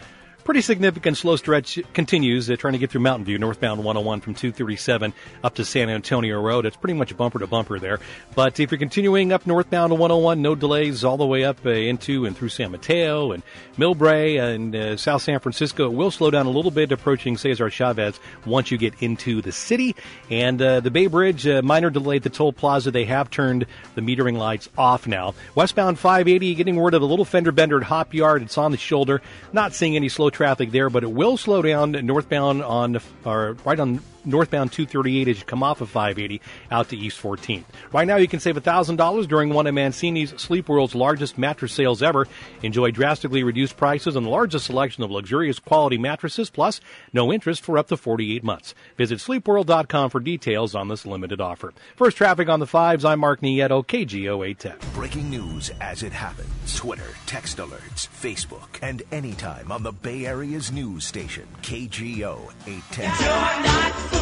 pretty significant slow stretch continues. Trying to get through Mountain View, northbound 101 from 237 up to San Antonio Road. It's pretty much bumper to bumper there. But if you're continuing up northbound 101, no delays all the way up into and through San Mateo and Millbrae and South San Francisco. It will slow down a little bit approaching Cesar Chavez once you get into the city. And the Bay Bridge, minor delay at the toll plaza. They have turned the metering lights off now. Westbound 580, getting word of a little fender bender at Hop Yard. It's on the shoulder. Not seeing any slow traffic there, but it will slow down northbound right on northbound 238 as you come off of 580 out to East 14th. Right now you can save $1,000 during one of Mancini's Sleep World's largest mattress sales ever. Enjoy drastically reduced prices on the largest selection of luxurious quality mattresses, plus no interest for up to 48 months. Visit sleepworld.com for details on this limited offer. First traffic on the 5s, I'm Mark Nieto, KGO 810. Breaking news as it happens. Twitter, text alerts, Facebook, and anytime on the Bay Area's news station, KGO 810.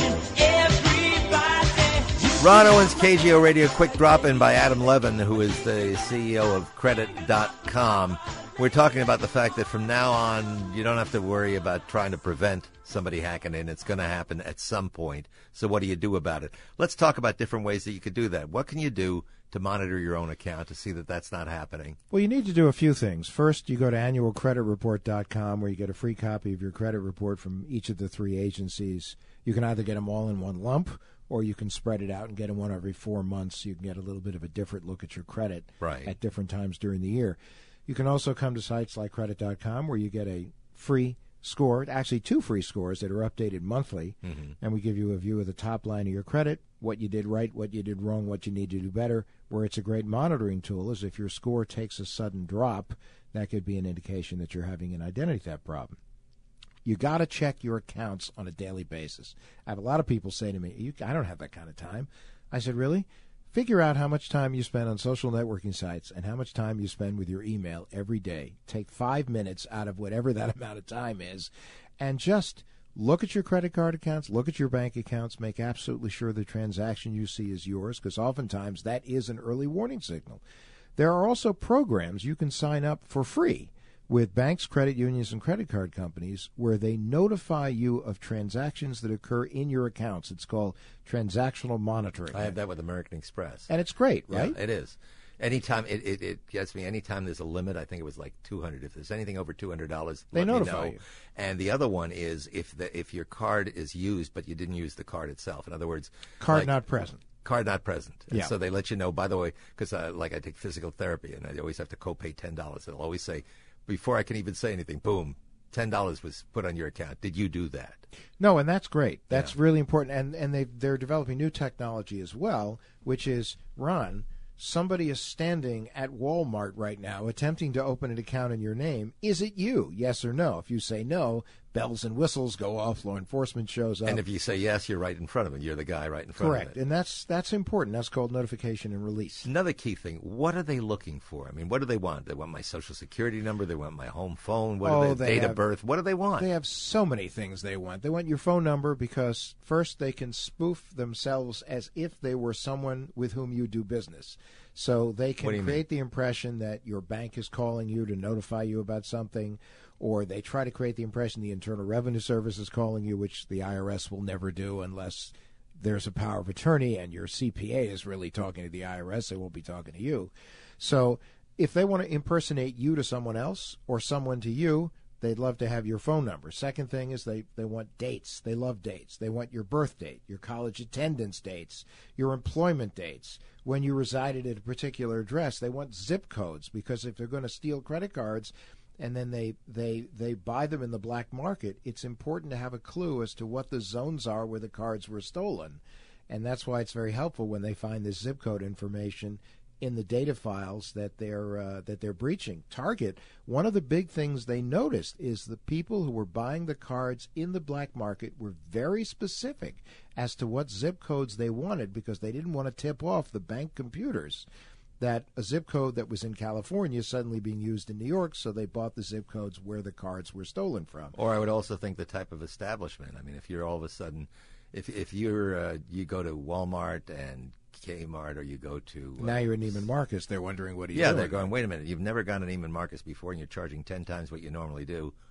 Ron Owens, KGO Radio, quick drop-in by Adam Levin, who is the CEO of Credit.com. We're talking about the fact that from now on, you don't have to worry about trying to prevent somebody hacking in. It's going to happen at some point. So what do you do about it? Let's talk about different ways that you could do that. What can you do to monitor your own account to see that that's not happening? Well, you need to do a few things. First, you go to annualcreditreport.com where you get a free copy of your credit report from each of the three agencies. You can either get them all in one lump, or you can spread it out and get them one every 4 months. So you can get a little bit of a different look at your credit at different times during the year. You can also come to sites like Credit.com where you get a free score, actually 2 free scores that are updated monthly, and we give you a view of the top line of your credit, what you did right, what you did wrong, what you need to do better. Where it's a great monitoring tool is if your score takes a sudden drop, that could be an indication that you're having an identity theft problem. You got to check your accounts on a daily basis. I have a lot of people say to me, I don't have that kind of time. I said, really? Figure out how much time you spend on social networking sites and how much time you spend with your email every day. Take 5 minutes out of whatever that amount of time is and just look at your credit card accounts, look at your bank accounts, make absolutely sure the transaction you see is yours, because oftentimes that is an early warning signal. There are also programs you can sign up for free with banks, credit unions, and credit card companies where they notify you of transactions that occur in your accounts. It's called transactional monitoring. I have that with American Express. And it's great, right? Yeah, it is. Anytime it gets me, anytime there's a limit, I think it was like $200. If there's anything over $200, they notify me know. You. And the other one is if your card is used, but you didn't use the card itself. In other words, card not present. Card not present. And yeah. So they let you know, by the way, because I take physical therapy, and I always have to co-pay $10. It'll always say, before I can even say anything, boom, $10 was put on your account. Did you do that? No, and that's great. That's really important. And they're developing new technology as well, which is, Ron, somebody is standing at Walmart right now attempting to open an account in your name. Is it you? Yes or no? If you say no, bells and whistles go off, law enforcement shows up. And if you say yes, you're right in front of him. You're the guy right in front of him. Correct. And that's important. That's called notification and release. Another key thing, what are they looking for? I mean, what do they want? They want my Social Security number. They want my home phone. What are they date of birth? What do they want? They have so many things they want. They want your phone number because, first, they can spoof themselves as if they were someone with whom you do business. So they can create the impression that your bank is calling you to notify you about something, or they try to create the impression the Internal Revenue Service is calling you, which the IRS will never do unless there's a power of attorney and your CPA is really talking to the IRS. They won't be talking to you. So if they want to impersonate you to someone else or someone to you, they'd love to have your phone number. Second thing is they want dates. They love dates. They want your birth date, your college attendance dates, your employment dates, when you resided at a particular address. They want zip codes, because if they're going to steal credit cards and then they buy them in the black market, it's important to have a clue as to what the zones are where the cards were stolen. And that's why it's very helpful when they find this zip code information in the data files that they're breaching. Target, one of the big things they noticed is the people who were buying the cards in the black market were very specific as to what zip codes they wanted, because they didn't want to tip off the bank computers that a zip code that was in California suddenly being used in New York, so they bought the zip codes where the cards were stolen from. Or I would also think the type of establishment. I mean, if you're all of a sudden, if you're you go to Walmart and Kmart, or you go to... now you're in Neiman Marcus, they're wondering what he's doing. Yeah, doing. They're going, wait a minute, you've never gone to Neiman Marcus before and you're charging 10 times what you normally do.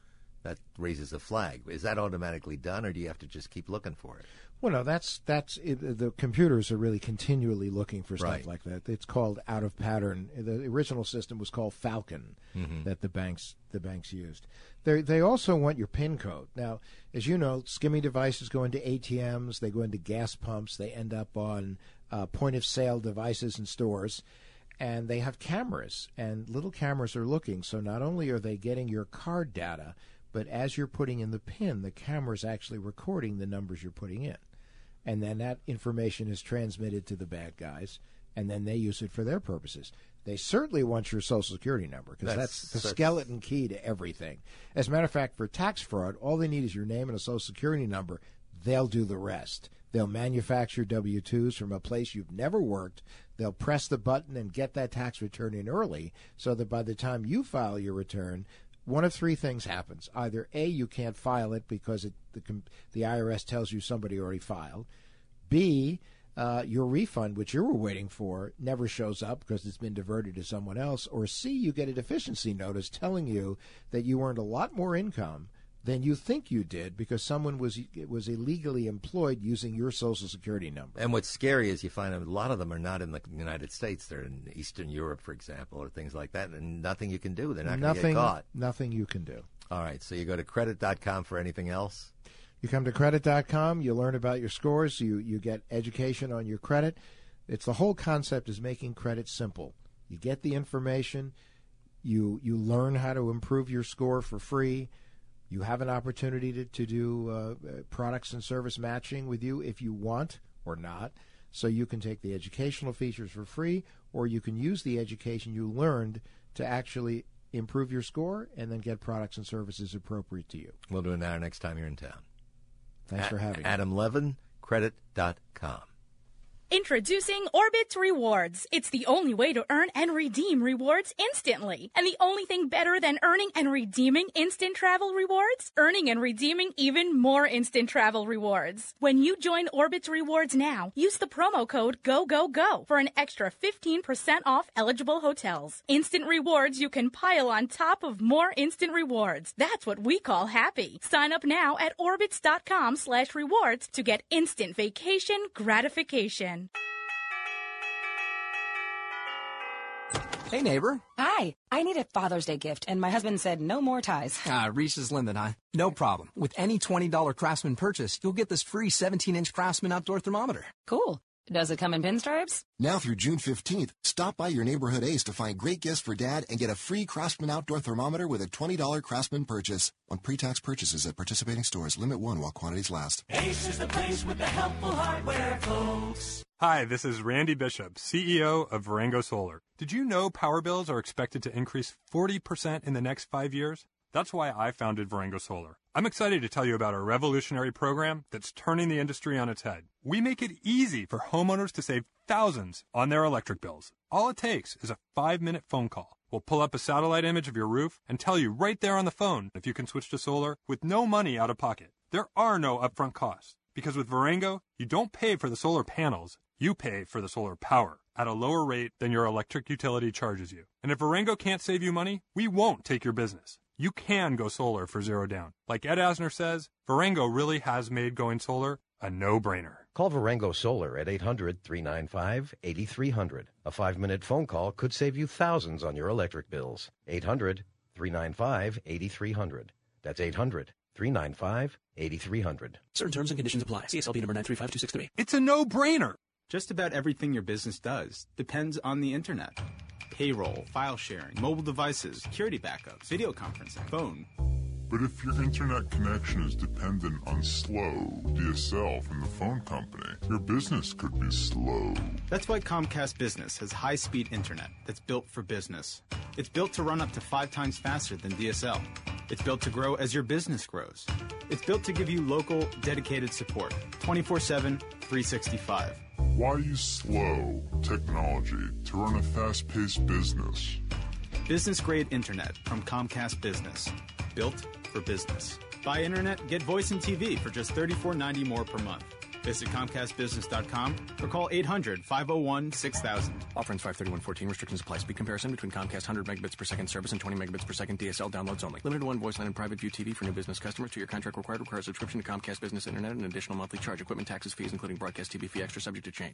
that raises a flag. Is that automatically done, or do you have to just keep looking for it? Well, no, that's it. The computers are really continually looking for stuff Right. like that. It's called out of pattern. The original system was called Falcon that the banks used. They also want your PIN code. Now, as you know, skimming devices go into ATMs, they go into gas pumps, they end up on point of sale devices in stores, and they have cameras, and little cameras are looking. So not only are they getting your card data, but as you're putting in the PIN, the camera's actually recording the numbers you're putting in. And then that information is transmitted to the bad guys, and then they use it for their purposes. They certainly want your Social Security number, because that's the skeleton key to everything. As a matter of fact, for tax fraud, all they need is your name and a Social Security number. They'll do the rest. They'll manufacture W-2s from a place you've never worked. They'll press the button and get that tax return in early, so that by the time you file your return, one of three things happens. Either A, you can't file it because the IRS tells you somebody already filed. B, your refund, which you were waiting for, never shows up because it's been diverted to someone else. Or C, you get a deficiency notice telling you that you earned a lot more income than you think you did because someone was illegally employed using your Social Security number. And what's scary is you find a lot of them are not in the United States. They're in Eastern Europe, for example, or things like that, and nothing you can do. They're not going to get caught. Nothing you can do. All right, so you go to credit.com for anything else? You come to credit.com, you learn about your scores, you get education on your credit. It's the whole concept is making credit simple. You get the information, you learn how to improve your score for free. You have an opportunity to do products and service matching with you if you want or not. So you can take the educational features for free, or you can use the education you learned to actually improve your score and then get products and services appropriate to you. We'll do it now next time you're in town. Thanks for having me. Adam Levin, credit.com. Introducing Orbitz Rewards. It's the only way to earn and redeem rewards instantly. And the only thing better than earning and redeeming instant travel rewards? Earning and redeeming even more instant travel rewards. When you join Orbitz Rewards now, use the promo code GOGOGO for an extra 15% off eligible hotels. Instant rewards you can pile on top of more instant rewards. That's what we call happy. Sign up now at Orbitz.com/rewards to get instant vacation gratification. Hey, neighbor. Hi. I need a Father's Day gift, and my husband said no more ties. Reese's Limit, huh? No problem. With any $20 Craftsman purchase, you'll get this free 17-inch Craftsman outdoor thermometer. Cool. Does it come in pinstripes? Now through June 15th, stop by your neighborhood Ace to find great gifts for Dad and get a free Craftsman outdoor thermometer with a $20 Craftsman purchase. On pre-tax purchases at participating stores, limit one while quantities last. Ace is the place with the helpful hardware, folks. Hi, this is Randy Bishop, CEO of Varengo Solar. Did you know power bills are expected to increase 40% in the next 5 years? That's why I founded Varengo Solar. I'm excited to tell you about our revolutionary program that's turning the industry on its head. We make it easy for homeowners to save thousands on their electric bills. All it takes is a 5-minute phone call. We'll pull up a satellite image of your roof and tell you right there on the phone if you can switch to solar with no money out of pocket. There are no upfront costs, because with Varengo, you don't pay for the solar panels, you pay for the solar power at a lower rate than your electric utility charges you. And if Varengo can't save you money, we won't take your business. You can go solar for zero down. Like Ed Asner says, Varengo really has made going solar a no-brainer. Call Varengo Solar at 800-395-8300. A 5-minute phone call could save you thousands on your electric bills. 800-395-8300. That's 800-395-8300. Certain terms and conditions apply. CSLB number 935263. It's a no-brainer. Just about everything your business does depends on the internet. Payroll, file sharing, mobile devices, security backups, video conferencing, phone. But if your internet connection is dependent on slow DSL from the phone company, your business could be slow. That's why Comcast Business has high-speed internet that's built for business. It's built to run up to 5 times faster than DSL. It's built to grow as your business grows. It's built to give you local, dedicated support, 24/7, 365. Why use slow technology to run a fast-paced business? Business-grade internet from Comcast Business. Built for business. Buy internet, get voice and TV for just $34.90 more per month. Visit ComcastBusiness.com or call 800-501-6000. Offer ends 5/31/14. Restrictions apply. Speed comparison between Comcast 100 megabits per second service and 20 megabits per second DSL downloads only. Limited one voice line and private view TV for new business customers. 2-year contract required. Requires subscription to Comcast Business Internet and an additional monthly charge. Equipment, taxes, fees, including broadcast TV fee extra, subject to change.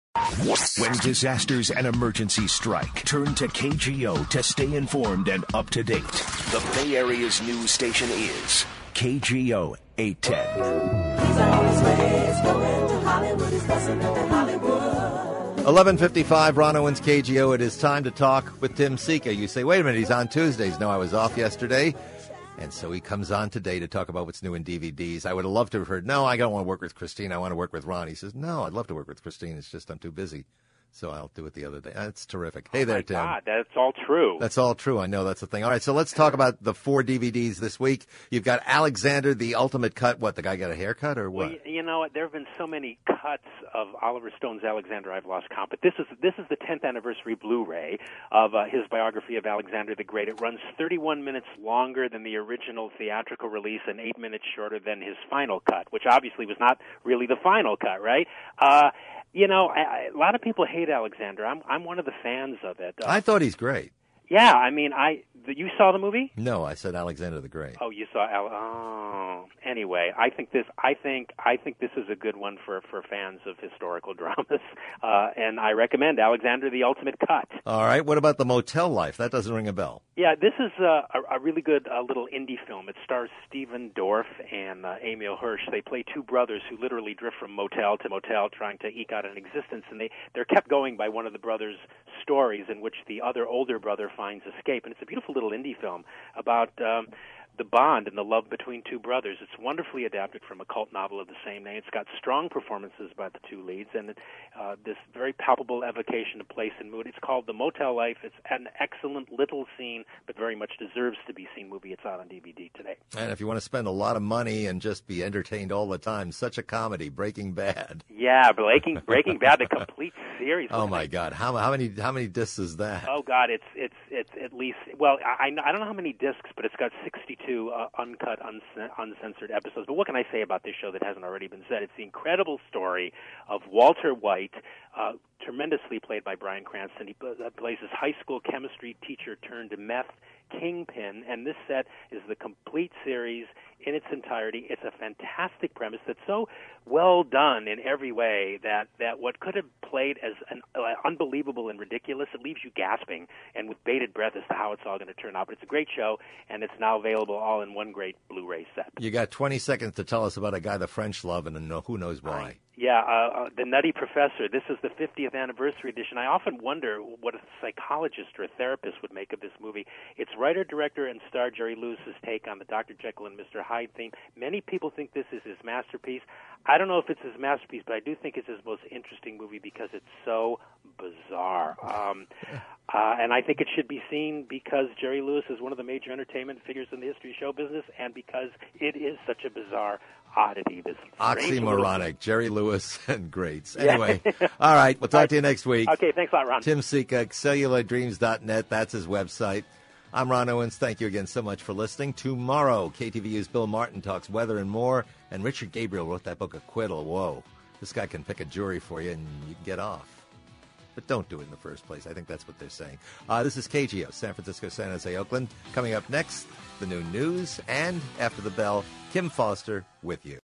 When disasters and emergencies strike, turn to KGO to stay informed and up to date. The Bay Area's news station is KGO 810. He's always raised going to Hollywood. He's busting up in Hollywood. 11:55, Ron Owens, KGO. It is time to talk with Tim Sika. You say, wait a minute, he's on Tuesdays. No, I was off yesterday. And so he comes on today to talk about what's new in DVDs. I would have loved to have heard, no, I don't want to work with Christine. I want to work with Ron. He says, no, I'd love to work with Christine. It's just I'm too busy. So I'll do it the other day. That's terrific. Hey there, Tim. God, that's all true. That's all true. I know that's the thing. All right, so let's talk about the 4 DVDs this week. You've got Alexander, the Ultimate Cut. What, the guy got a haircut or what? Well, you know what? There have been so many cuts of Oliver Stone's Alexander, I've lost count. But this is the 10th anniversary Blu-ray of his biography of Alexander the Great. It runs 31 minutes longer than the original theatrical release and 8 minutes shorter than his final cut, which obviously was not really the final cut, right? You know, a lot of people hate Alexander. I'm one of the fans of it. I thought he's great. Yeah, I mean, you saw the movie? No, I said Alexander the Great. Oh, you saw anyway, I think this is a good one for fans of historical dramas, and I recommend Alexander the Ultimate Cut. All right, what about The Motel Life? That doesn't ring a bell. Yeah, this is a really good little indie film. It stars Stephen Dorff and Emil Hirsch. They play two brothers who literally drift from motel to motel trying to eke out an existence, and they're kept going by one of the brothers' stories in which the other older brother finds escape. And it's a beautiful little indie film about the bond and the love between two brothers. It's wonderfully adapted from a cult novel of the same name. It's got strong performances by the two leads and this very palpable evocation of place and mood. It's called The Motel Life. It's an excellent little seen, but very much deserves to be seen movie. It's out on DVD today. And if you want to spend a lot of money and just be entertained all the time, such a comedy, Breaking Bad. Yeah, Breaking Bad, the complete series. Oh my God, how many discs is that? Oh God, it's at least, well, I don't know how many discs, but it's got 62 uncut, uncensored episodes. But what can I say about this show that hasn't already been said? It's the incredible story of Walter White, tremendously played by Bryan Cranston. He plays his high school chemistry teacher turned meth kingpin, and this set is the complete series in its entirety. It's a fantastic premise that's so well done in every way that what could have played as an unbelievable and ridiculous, it leaves you gasping and with bated breath as to how it's all going to turn out. But it's a great show, and it's now available all in one great Blu-ray set. You got 20 seconds to tell us about a guy the French love, and who knows why. Yeah, The Nutty Professor. This is the 50th anniversary edition. I often wonder what a psychologist or a therapist would make of this movie. It's writer, director, and star Jerry Lewis's take on the Dr. Jekyll and Mr. Hyde theme. Many people think this is his masterpiece. I don't know if it's his masterpiece, but I do think it's his most interesting movie because it's so bizarre. And I think it should be seen because Jerry Lewis is one of the major entertainment figures in the history of show business, and because it is such a bizarre oddity. This oxymoronic, Jerry Lewis and greats. Anyway, all right, we'll talk to you next week. Okay, thanks a lot, Ron. Tim Sika, cellulardreams.net, that's his website. I'm Ron Owens. Thank you again so much for listening. Tomorrow, KTVU's Bill Martin talks weather and more, and Richard Gabriel wrote that book, Acquittal. Whoa, this guy can pick a jury for you and you can get off. But don't do it in the first place. I think that's what they're saying. This is KGO, San Francisco, San Jose, Oakland. Coming up next, the new news, and after the bell, Kim Foster with you.